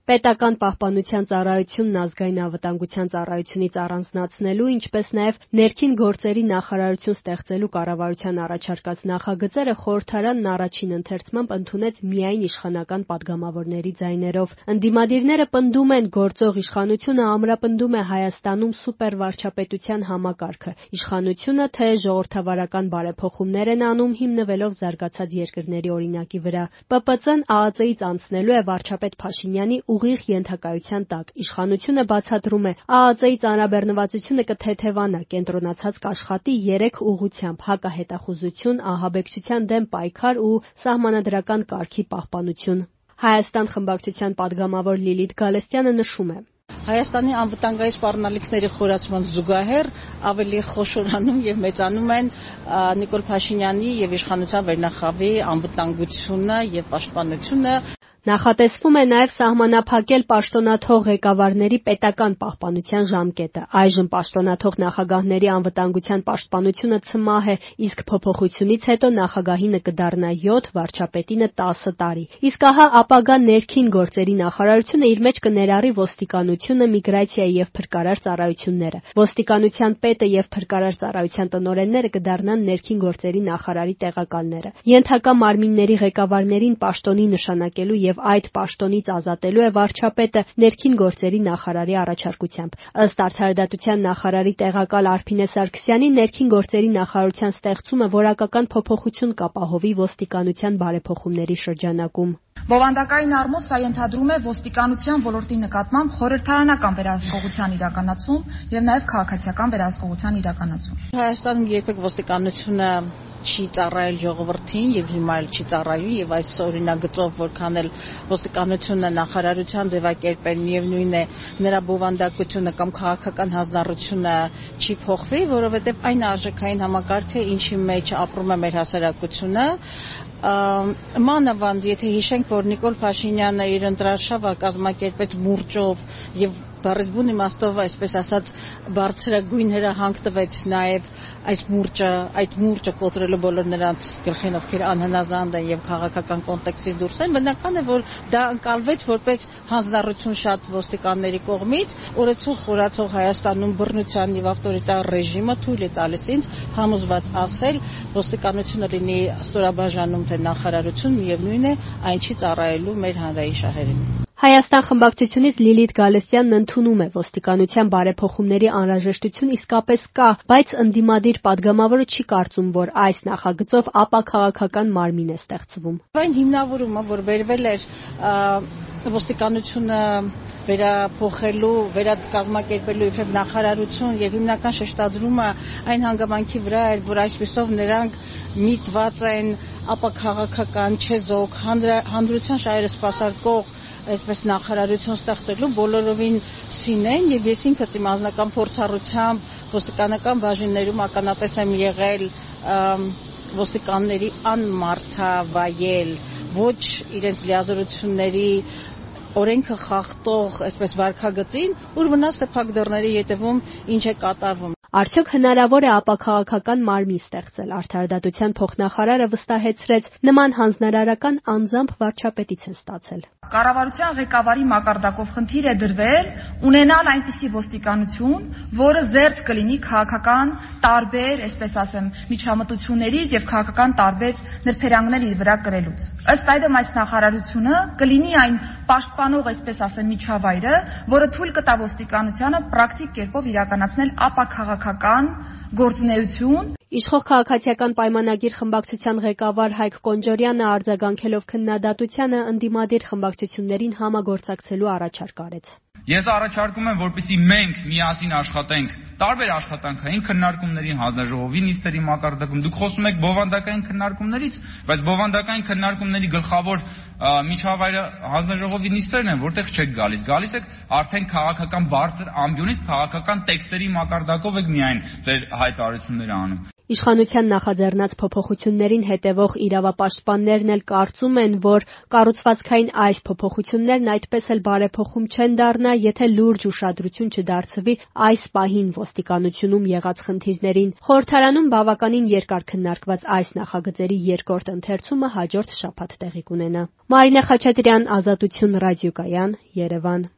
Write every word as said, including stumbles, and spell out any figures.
Պետական պահպանության ծառայությունն ազգային անվտանգության ծառայությունից առանձնացնելու, ինչպես նաև ներքին գործերի նախարարություն ստեղծելու կառավարության առաջարկած նախագծերը խորհրդարանն առաջին ընթերցմամբ ընդունեց միայն իշխանական պատգամավորների ձայներով։ Ընդդիմադիրները պնդում են, գործող իշխանությունը ամրապնդում է Հայաստանում սուպերվարչապետության համակարգը։ Իշխանությունը թե ժողովրդավարական բարեփոխումներ են անում հիմնվելով զարգացած երկրների օրինակի վրա։ Պ Պ Ծ-ն Ա Ա Ծ-ից անցնելու է վարչապետ Փաշինյանի ուղիղ ենթակայության տակ։ Իշխանությունը բացատրում է, Ա Ա Ծ-ի ծանրաբեռնվածությունը կթեթևանա, կենտրոնացած կաշխատի երեք ուղղությամբ՝ հակահետախուզություն, ահաբեկչության դեմ պայքար ու սահմանադրական կարգի պահպանություն։ Հայաստան խմբակցության պատգամավոր Լիլիթ Գալստյանը նշում է. Հայաստանի անվտանգային սպառնալիքների խորացման զուգահեռ ավելի խոշորանում եւ մեծանում են Նիկոլ Փաշինյանի եւ իշխանության վերնախավի անվտանգությունը եւ պաշտպանությունը։ Նախատեսվում է նաև սահմանափակել պաշտոնաթող ղեկավարների պետական պահպանության ժամկետը։ Այժմ պաշտոնաթող նախագահների անվտանգության պաշտպանությունը ցմահ է, իսկ փոփոխությունից հետո նախագահինը կդառնա յոթ, վարչապետինը տասը տարի։ Իսկ ահա ապագա ներքին գործերի նախարարությունը իր մեջ կներառի ոստիկանությունը, միգրացիայի եւ փրկարար ծառայությունները։ Ոստիկանության պետը եւ փրկարար ծառայության տնօրենները կդառնան ներքին գործերի նախարարի տեղակալները։ Ենթակա մարմինների ղեկավարներին պաշտոնի նշանակելու եւ այդ պաշտոնից ազատելու է վարչապետը ներքին գործերի նախարարի առաջարկությամբ։ Ըստ Արդարադատության նախարարի տեղակալ Արփինե Սարգսյանի, ներքին գործերի նախարարության ստեղծումը որակական փոփոխություն կապահովի ոստիկանության բարեփոխումների շրջանակում։ Բովանդակային առումով սա ենթադրում է ոստիկանության ոլորտի նկատմամբ խորհրդարանական վերահսկողության իրականացում եւ նաեւ քաղաքացիական վերահսկողության իրականացում։ Հայաստանում երբեք ոստիկանությունը չի ծառայել ժողովրդին եւ հիմա էլ չի ծառայում եւ այս օրինագծով որքան էլ ոստիկանությունը նախարարության ձևակերպել միևնույն է նրա բովանդակությունը կամ քաղաքական հանձնառությունը չի փոխվի, որովհետեւ այն արժեքային համակարգը, ինչի մեջ ապրում է մեր հասարակությունը, մանավանդ եթե հիշենք, որ Նիկոլ Փաշինյանը իր ընտրարշավը կազմակերպեց մուրճով եւ բառից բուն իմաստով, այսպես ասած, բարձրագույն հրահանգ տվեց նաև այս մուրճը, այդ մուրճը կոտրելու բոլոր նրանց գլխին, ովքեր անհնազանդ են եւ քաղաքական կոնտեքստից դուրս են, բնական է, որ դա ընկալվեց որպես հանձնառություն շատ ոստիկանների կողմից, օրեցուն խորացող Հայաստանում բռնության եւ ավտորիտար ռեժիմը թույլ է տալիս ինձ համոզված ասել, ոստիկանությունը լինի ստորաբաժանում թե նախարարություն, միևնույն է, այն չի ծառայելու մեր հանրային շահերին։ Հայաստան խմբակցությունից Լիլիթ Գալստյանն ընդունում է ոստիկանության բարեփոխումների անհրաժեշտություն իսկապես կա, բայց ընդդիմադիր պատգամավորը չի կարծում, որ այս նախագծով ապաքաղաքական մարմին է ստեղծվում։ Այն հիմնավորումը, որ վերվել էր ոստիկանությունը վերափոխելու, վերակազմակերպելու իբրև նախարարություն եւ հիմնական շեշտադրումը այն հանգամանքի վրա էր, որ այսպիսով նրանք միտված են ապաքաղաքական, չեզոք, հանրության շահերը սպասարկող այսպես նախարարություն ստեղծելու բոլորովին սինեն եւ ես ինքս իմ անձնական փորձառությամբ ոստիկանական բաժիններում ականատես եմ եղել ոստիկանների անմարդավայել, ոչ իրենց լիազորությունների օրենքը խախտող այսպես վարքագծին, ուր վնաս է փակ դռների ետևում ինչ է կատարվում։ Արդյոք հնարավոր է ապաքաղաքական մարմին ստեղծել։ Արդարադատության փոխնախարարը վստահեցրեց, նման հանձնարարական անձամբ վարչապետից են ստացել։ Կառավարության ղեկավարի մակարդակով խնդիր է դրվել ունենալ այնպիսի ոստիկանություն, որը զերծ կլինի քաղաքական տարբեր, այսպես ասեմ, միջամտություններից եւ քաղաքական տարբեր նրբերանգներ իր վրա կրելուց։ Ըստ այդմ այս նախարարությունը կլինի այն պաշտպանող, այսպես ասեմ, միջավայրը, որը թույլ կտա ոստիկանությանը պրակտիկ կերպով իրականացնել ապաքաղաքական գործունեություն։ Իշխող քաղաքացիական պայմանագիր խմբակցության ղեկավար Հայկ Կոնջորյանը արձագանքելով քննադատությանը ընդդիմադիր խմբակցություններին համագործակցելու առաջարկ արեց։ Ես առաջարկում եմ, որպեսզի մենք միասին աշխատենք տարբեր աշխատանքային քննարկումների, հանձնաժողովի նիստերի մակարդակում։ Դուք խոսում եք բովանդակային քննարկումներից, բայց բովանդակային քննարկումների գլխավոր միջավայրը հանձնաժողովի նիստերն են, որտեղ չեք գալիս։ Գալիս եք արդեն քաղաքական բարձր ամբիոնից, քաղաքական տեքստերի մակարդակով եք միայն ձեր հայտարարությունները անում։ Իշխանության նախաձեռնած փոփոխություններին հետևող իրավապաշտպաններն էլ կարծում են, որ կառուցվածքային այս փոփոխություններն այդպես էլ բարեփոխում չեն դառնա, եթե լուրջ ուշադրություն չդարձվի այս պահին ոստիկանությունում եղած խնդիրներին։ Խորհրդարանում բավականին երկար քննարկված այս նախագծերի երկրորդ ընթերցումը հաջորդ շաբաթ տեղի կունենա։ Մարինե Խաչատրյան, Ազատություն ռադիոկայան, Երևան։